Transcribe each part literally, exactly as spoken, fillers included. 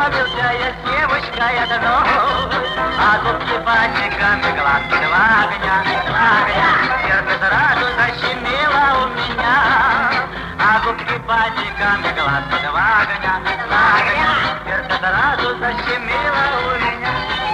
познакомился я с девочкой одной, а губки пальчиками, глазки два огня, два огня. Сердце сразу защемило у меня, а губки пальчиками, глазки два огня, два огня. Сердце сразу защемило у меня.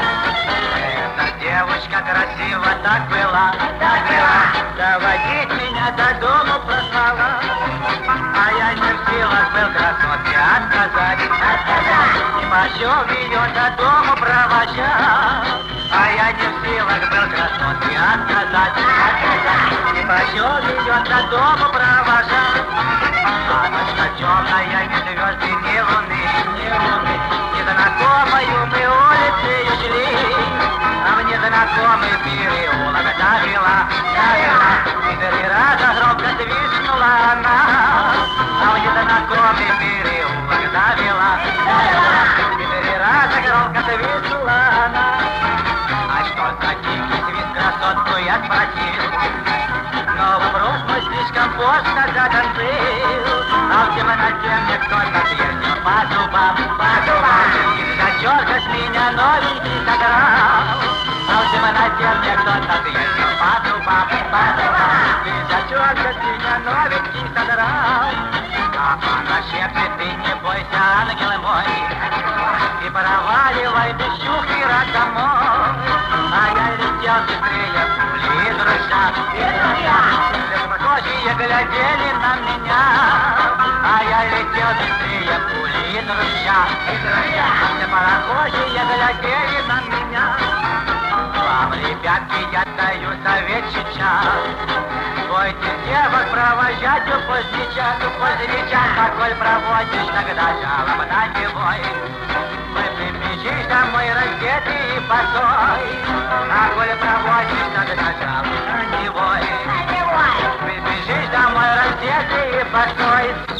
Эта девочка красиво так была, так была, доводить меня до дому послала. А я не в силах был красотке отказать, отказать. И пошел ее до дому провожать. А я не в силах был красотке отказать, отказать. И пошел ее до дому провожать. А ночка темная, ни звезды, ни луны, ни луны. Незнакомую мы улицею шли, а в незнакомый переулок завела, завела. И три раза громко свистнула она, а в незнакомый переулок завела, завела. И три раза громко свистнула она. А что за дикий свист, красотку я спросил, но вопрос мой слишком поздно задан был. А в темноте мне кто-то съездил по зубам, по зубам. И зачерка с меня новенький сыграл. А в темноте мне кто-то съездил по зубам, по зубам. И зачерка с меня новенький сыграл. А она шепчет: ты не бойся, ангел мой, и проваливай без чухера домой. А я летел быстрее пули из ружья, из ружья. Все прохожие глядели на меня, а я летел быстрее пули из ружья, из ружья. Все прохожие глядели на меня. Вам, ребятки, я даю совет сейчас: бойтесь девок провожать у поздний час, у поздний час. Какой проводишь, тогда жалоб на него. Вы прибежишь домой раздетый и босой, а коль проводишь, тогда жалоб на него. Прибежишь домой раздетый и босой.